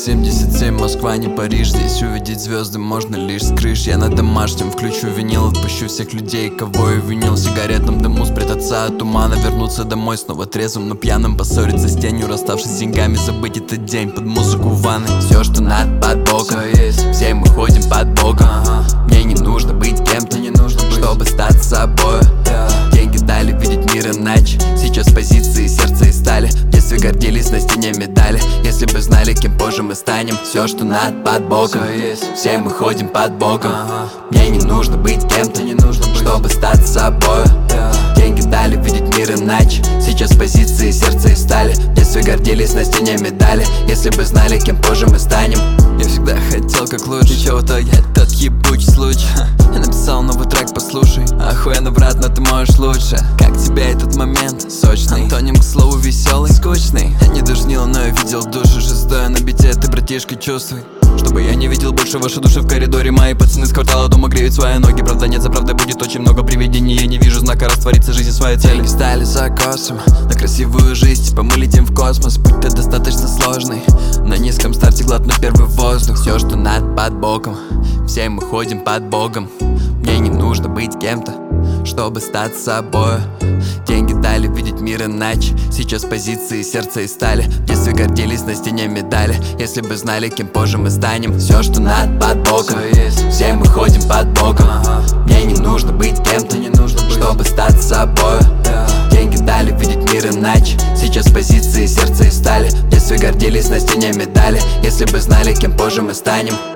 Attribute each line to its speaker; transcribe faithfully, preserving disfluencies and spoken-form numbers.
Speaker 1: семьдесят семь, Москва, не Париж. Здесь увидеть звезды можно лишь с крыш. Я на домашнем включу винил, отпущу всех людей, кого я винил. В сигаретном дыму спрятаться от тумана, вернуться домой снова трезвым, но пьяным. Поссориться с тенью, расставшись с деньгами, забыть этот день под музыку в ванной. Все, что надо, под боком, все мы ходим под боком. Мне не нужно быть кем-то, не нужно быть, чтобы стать собой. Деньги дали видеть мир иначе. Сейчас позиции сердца и стали. В детстве гордились, на стене медали. Если бы знали, кем позже мы станем. Все, что надо, под боком, все мы ходим под боком. Мне не нужно быть кем-то, не нужно быть, чтобы стать собой. Деньги дали видеть мир иначе. Сейчас позиции сердца и стали. В детстве гордились, на стене медали. Если бы знали, кем позже мы станем. Я всегда хотел как лучше, чего в итоге этот ебучий случай. Я написал новый трек, послушай. Охуенно, брат, но ты можешь лучше. Как тебе этот момент? Сочный. Антоним к слову веселый, скучный. Я не душнил, но я видел душу. Же стоя на бите, ты, братишка, чувствуй. Чтобы я не видел больше ваши души в коридоре. Мои пацаны с квартала дома греют свои ноги. Правда нет, за правдой будет очень много привидений. Я не вижу знака, растворится жизнь своей цели. Деньги стали закосом на красивую жизнь, типа мы летим в космос. Путь-то достаточно сложный. На низком старте глотну первый воздух. Все, что надо, под боком, все мы ходим под Богом. Мне не нужно быть кем-то, чтобы стать собой. Деньги дали видеть мир иначе. Сейчас позиции сердца и стали. В детстве гордились, на стене медали. Если бы знали, кем позже мы станем. Все, что надо, под боком, все мы ходим под боком. Мне не нужно быть кем-то, не нужно быть, чтобы стать собой. Деньги дали видеть мир иначе. Сейчас позиции сердца и стали. В детстве гордились, на стене медали. Если бы знали, кем позже мы станем.